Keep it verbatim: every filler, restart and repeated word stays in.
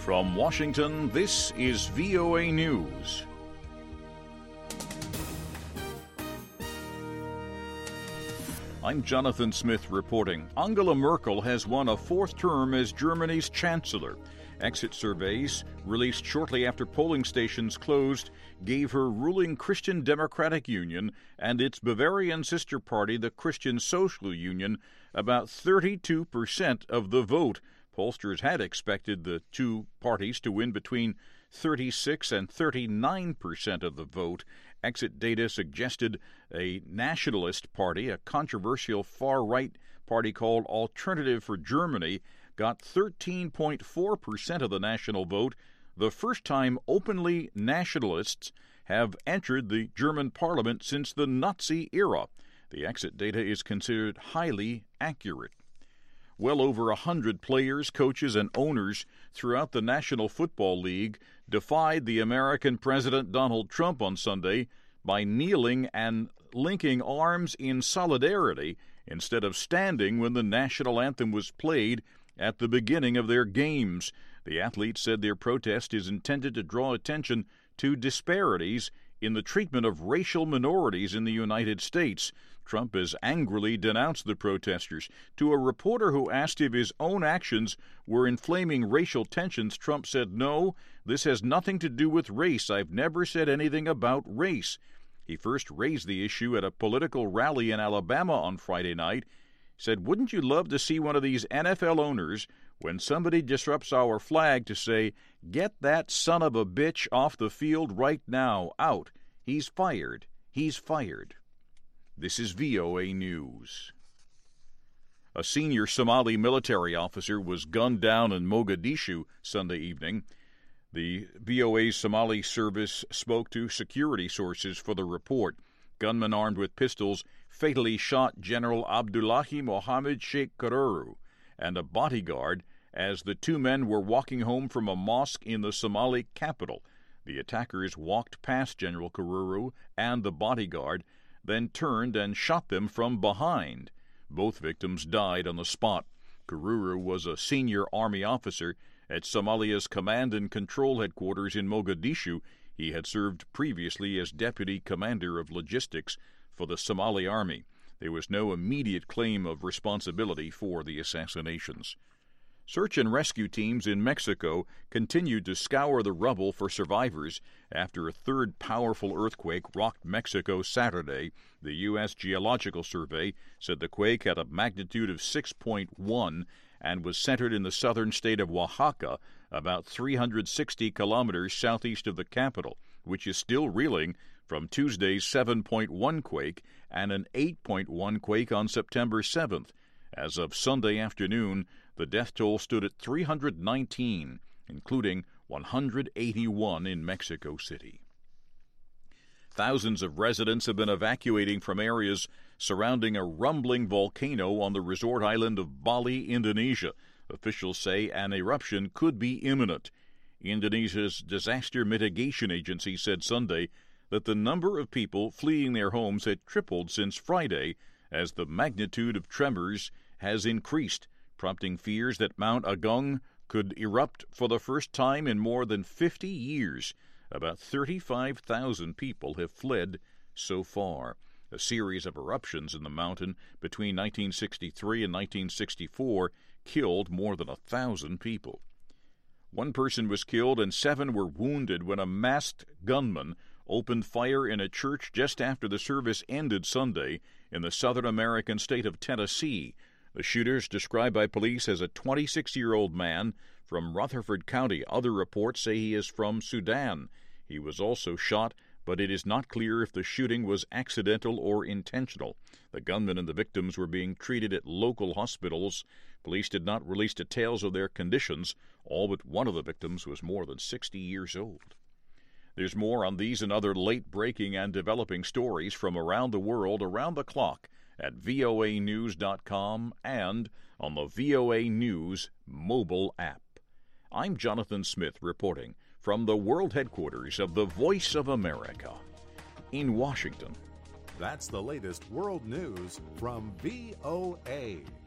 From Washington, this is V O A News. I'm Jonathan Smith reporting. Angela Merkel has won a fourth term as Germany's chancellor. Exit surveys, released shortly after polling stations closed, gave her ruling Christian Democratic Union and its Bavarian sister party, the Christian Social Union, about thirty-two percent of the vote. Pollsters had expected the two parties to win between thirty-six and thirty-nine percent of the vote. Exit data suggested a nationalist party, a controversial far-right party called Alternative for Germany, got thirteen point four percent of the national vote, the first time openly nationalists have entered the German parliament since the Nazi era. The exit data is considered highly accurate. Well over a hundred players, coaches, and owners throughout the National Football League defied the American President Donald Trump on Sunday by kneeling and linking arms in solidarity instead of standing when the national anthem was played at the beginning of their games. The athletes said their protest is intended to draw attention to disparities in the treatment of racial minorities in the United States. Trump has angrily denounced the protesters. To a reporter who asked if his own actions were inflaming racial tensions, Trump said, "No, this has nothing to do with race. I've never said anything about race." He first raised the issue at a political rally in Alabama on Friday night. He said, "Wouldn't you love to see one of these N F L owners, when somebody disrupts our flag, to say, 'Get that son of a bitch off the field right now, out. He's fired. He's fired.'" This is V O A News. A senior Somali military officer was gunned down in Mogadishu Sunday evening. The V O A's Somali service spoke to security sources for the report. Gunmen armed with pistols fatally shot General Abdullahi Mohammed Sheikh Karuru and a bodyguard as the two men were walking home from a mosque in the Somali capital. The attackers walked past General Karuru and the bodyguard, then turned and shot them from behind. Both victims died on the spot. Karuru was a senior army officer at Somalia's Command and Control Headquarters in Mogadishu. He had served previously as Deputy Commander of Logistics for the Somali Army. There was no immediate claim of responsibility for the assassinations. Search and rescue teams in Mexico continued to scour the rubble for survivors after a third powerful earthquake rocked Mexico Saturday. The U S Geological Survey said the quake had a magnitude of six point one and was centered in the southern state of Oaxaca, about three hundred sixty kilometers southeast of the capital, which is still reeling from Tuesday's seven point one quake and an eight point one quake on September seventh. As of Sunday afternoon, the death toll stood at three hundred nineteen, including one hundred eighty-one in Mexico City. Thousands of residents have been evacuating from areas surrounding a rumbling volcano on the resort island of Bali, Indonesia. Officials say an eruption could be imminent. Indonesia's Disaster Mitigation Agency said Sunday that the number of people fleeing their homes had tripled since Friday as the magnitude of tremors has increased, prompting fears that Mount Agung could erupt for the first time in more than fifty years. About thirty-five thousand people have fled so far. A series of eruptions in the mountain between nineteen sixty-three and nineteen sixty-four killed more than a thousand people. One person was killed and seven were wounded when a masked gunman opened fire in a church just after the service ended Sunday in the southern American state of Tennessee. The shooters, described by police as a twenty-six-year-old man from Rutherford County. Other reports say he is from Sudan. He was also shot, but it is not clear if the shooting was accidental or intentional. The gunman and the victims were being treated at local hospitals. Police did not release details of their conditions. All but one of the victims was more than sixty years old. There's more on these and other late-breaking and developing stories from around the world around the clock at V O A news dot com and on the V O A News mobile app. I'm Jonathan Smith reporting from the world headquarters of the Voice of America in Washington. That's the latest world news from V O A.